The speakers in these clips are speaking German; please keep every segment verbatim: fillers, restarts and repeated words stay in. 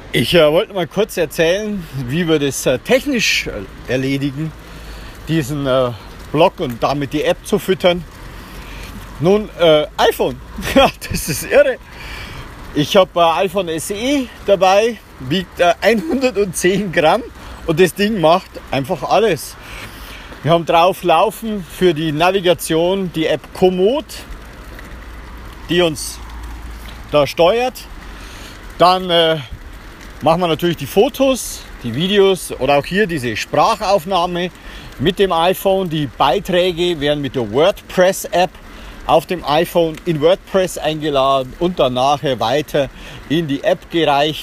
Ich äh, wollte mal kurz erzählen, wie wir das äh, technisch äh, erledigen, diesen äh, Blog und damit die App zu füttern. Nun, äh, iPhone, ja, das ist irre. Ich habe ein iPhone S E dabei, wiegt äh, hundertzehn Gramm und das Ding macht einfach alles. Wir haben drauf laufen für die Navigation die App Komoot, die uns da steuert. Dann äh, machen wir natürlich die Fotos, die Videos oder auch hier diese Sprachaufnahme mit dem iPhone. Die Beiträge werden mit der WordPress-App auf dem iPhone in WordPress eingeladen und dann nachher weiter in die App gereicht.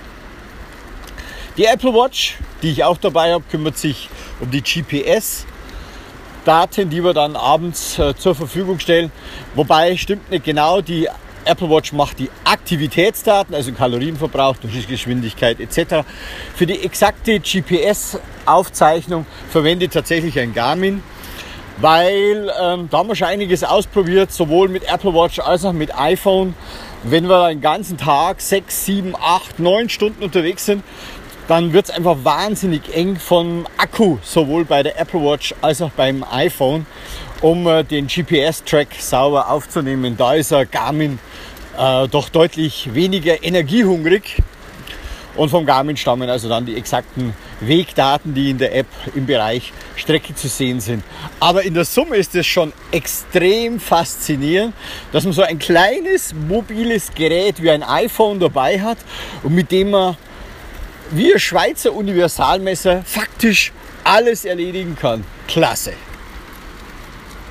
Die Apple Watch, die ich auch dabei habe, kümmert sich um die G P S-Daten, die wir dann abends äh, zur Verfügung stellen. Wobei, stimmt nicht genau, die Apple Watch macht die Aktivitätsdaten, also Kalorienverbrauch, Durchschnittsgeschwindigkeit et cetera. Für die exakte G P S-Aufzeichnung verwendet tatsächlich ein Garmin, weil ähm, da haben wir schon einiges ausprobiert, sowohl mit Apple Watch als auch mit iPhone. Wenn wir den ganzen Tag sechs, sieben, acht, neun Stunden unterwegs sind, dann wird es einfach wahnsinnig eng vom Akku, sowohl bei der Apple Watch als auch beim iPhone, um äh, den G P S-Track sauber aufzunehmen. Da ist ein Garmin äh, doch deutlich weniger energiehungrig. Und vom Garmin stammen also dann die exakten Wegdaten, die in der App im Bereich Strecke zu sehen sind. Aber in der Summe ist es schon extrem faszinierend, dass man so ein kleines mobiles Gerät wie ein iPhone dabei hat und mit dem man wie ein Schweizer Universalmesser faktisch alles erledigen kann. Klasse!